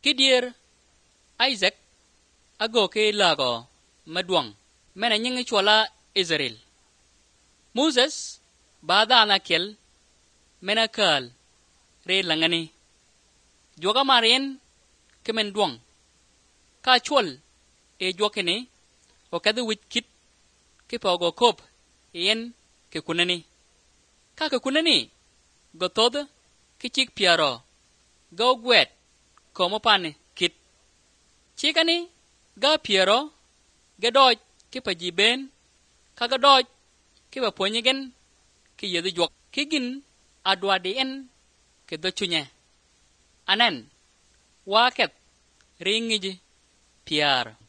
kidir Isaac ago ke lago maduang mena nyingi chwala Israel Moses bada na kel mena kal re langani joga marien kemen duang ka chwal e jokene o kadu wit kit ke pogo kop yen ke kunani ka ke kunani go tod ke chik piaro go gwet komo pane kit chikani ga piaro ge doj ke pajiben ka ga doj ke ba ponyigen ke yedu jok ke gin adwa de en ke do chunye anen waket ringiji piar